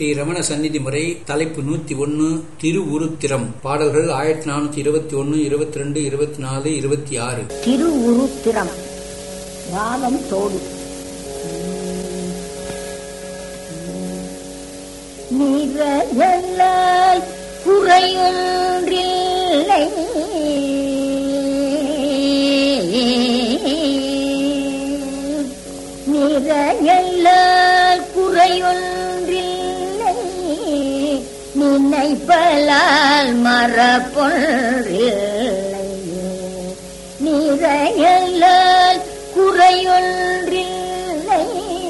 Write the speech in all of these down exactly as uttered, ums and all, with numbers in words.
ஸ்ரீ ரமண சந்நிதி முறை தலைப்பு நூத்தி ஒன்னு திருவுருத்திரம். பாடல்கள் ஆயிரத்தி நானூத்தி இருபத்தி ஒன்னு இருபத்தி ரெண்டு இருபத்தி நாலு இருபத்தி ஆறு. திருவுருத்திரம் ராகம் தோடு. நிரலால் குறையொன்றில்லை நிரலால் குறையொன்றில்லை நினைப்பலால் மரப்பொன்றில்லை நிறையலால் குறையொன்றில்லை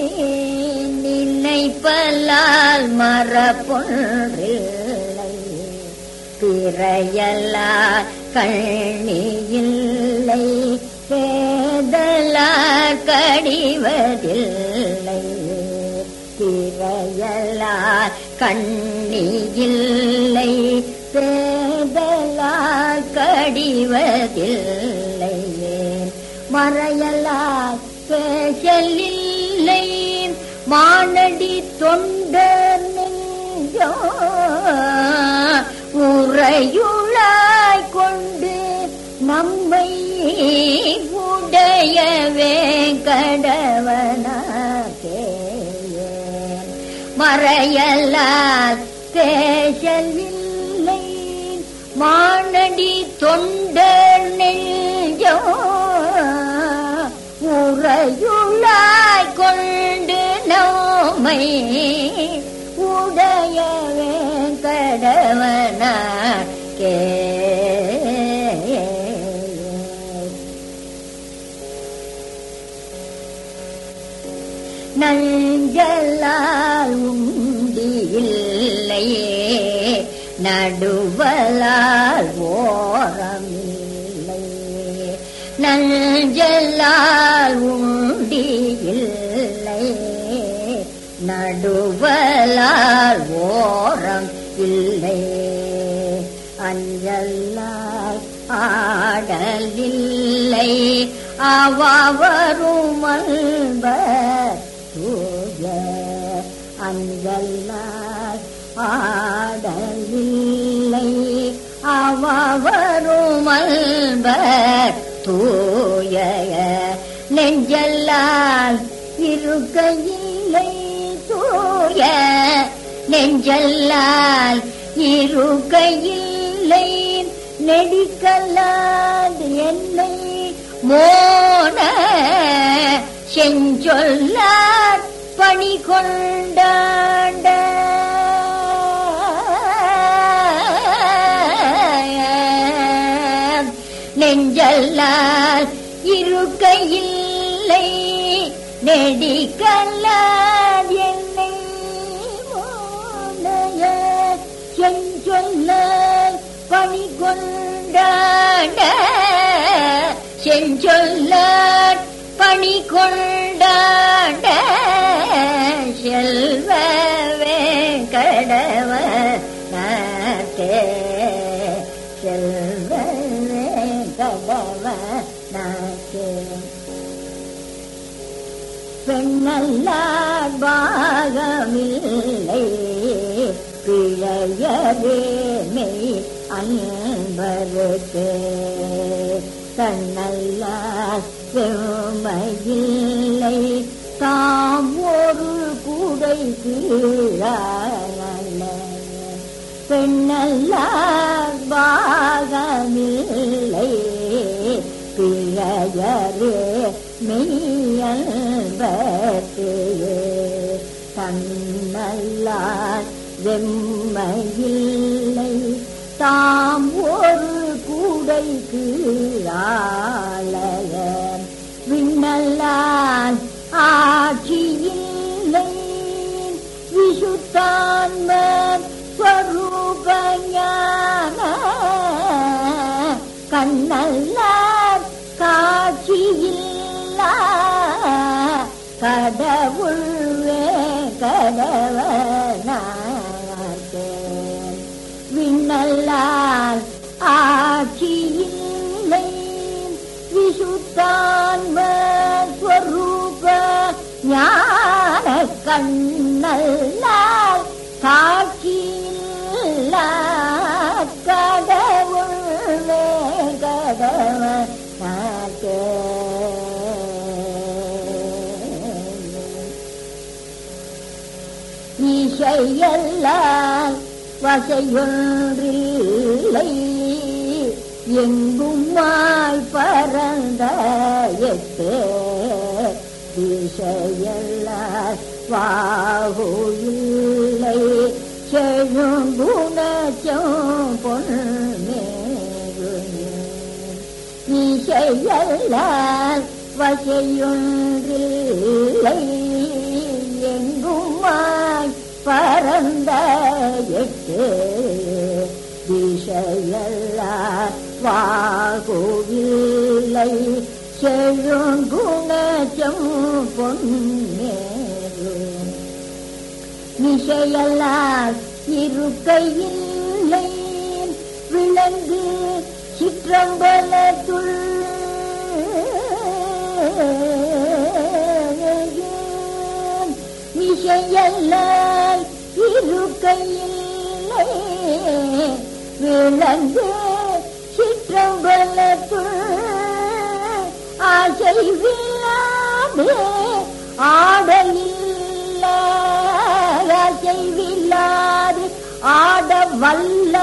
நினைப்பலால் மரப்பொன்றில்லை பிறையலால் கண்ணியில்லை பேதலால் கடிவதில்லை பிறையலால் கண்ணியில்லை பேதலால் கடிவதில்லை மறையலால் பேசலில்லை மானடி தொண்டர் நெஞ்சோ உறையுளாய் கொண்டு நம்மை உடையவே கடவனாகே மறையலால் பேசலில்லை மானடி தொண்டர் நெஞ்சோ உறையுளாய் கொண்டு நம்மை உடையவே கடவனாகே நஞ்சலால் உண்டியில்லையே நடுவலால் ஓரமில்லை நஞ்சலால் உண்டியில்லை நடுவலால் ஓரம் இல்லை அஞ்சலால் ஆடலில்லை அவருமல்ப தூய அஞ்சலால் ஆடலில்லை அவருமல்ப தூய நெஞ்சலால் இருக்கையில்லை தூய நெஞ்சலால் இருக்கையில்லை நெடிக்கல்லாது என்னை மோன செஞ்சொல்லார் பணி கொண்டாண்ட நெஞ்சல்லால் இருக்கையில்லை நெடிக்கல்லாது என்னை மோன செஞ்சொல்லார் பணி கொண்டாண்ட செஞ்சொல்லார் பணி கொண்டாண்ட செல்வவே கடவனாகே செல்வவே கடவனாகே பெண்ணல்லார் பாகமில்லை பிழையவே மெய் அன்பருக்கு தன்னல்லார் பெருமையில்லை தாம் ஒரு கூடை கீழான பெண்ணல்லார் பாகமில்லை பிழையவே மெய்யன்பருக்கு தன்னல்லார் வெம்மையில்லை தாம் ஒரு கூடை கீழாளய விண்ணல்லால் ஆட்சியில்லை விசுத்தான்ம ஸ்வரூபஞான கண்ணல்லார் காட்சியில்லா கடவுள்வே கடவனாகே விண்ணல்லால் ஆட்சியில்லை விசுத்தான்ம ஸ்வரூப ஞான கண்ணல்லால் இசையெல்லாம் வசையொன்றில்லை எங்குமாய் பரந்த எட்டே திசையெல்லாம் வாகுயில்லை செழுங்குணச்சம் பொன்மேரு இசையெல்லாம் வசையொன்றில்லை எங்குமாய் பரந்த எட்டு திசையெல்லாம் வாகுவில்லை செழுங்குணச்சம் பொன்மேரு நிசையெல்லாம் இருக்கையில்லை விளங்கு சிற்றம்பலத்துள் நிசையெல்லாம் இருக்கையில்லை விளங்கு சிற்றம்பலத்துள் ஆசை வில்லாது ஆடலில்ல ஆசை வில்லாது ஆட வல்ல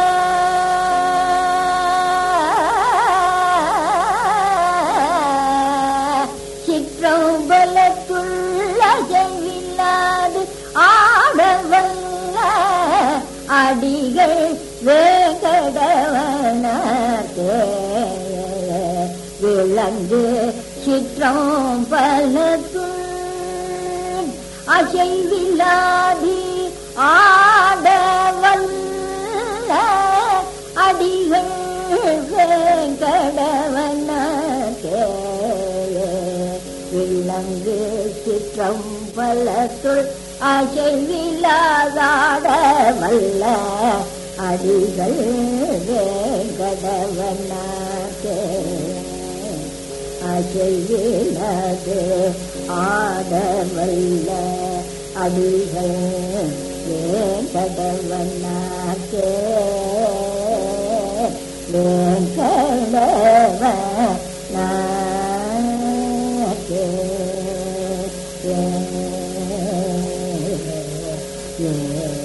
சிற்றம்பலத்துள் ஆசை வில்லாது ஆட வல்ல அடிகள் வேங்கடவனே விளங்கு சிற்றம்பலத்துள் அசைவில்லாதி ஆடவல்ல அடிகள் வேங்கடவனே விளங்கு சிற்றம்பலத்துள் அசைவில்லாதாடவல்ல அடிகள் வேங்கடவனே அசைவிலது ஆடவல்ல அடிகள் வேங்கடவனே வேங்கடவனே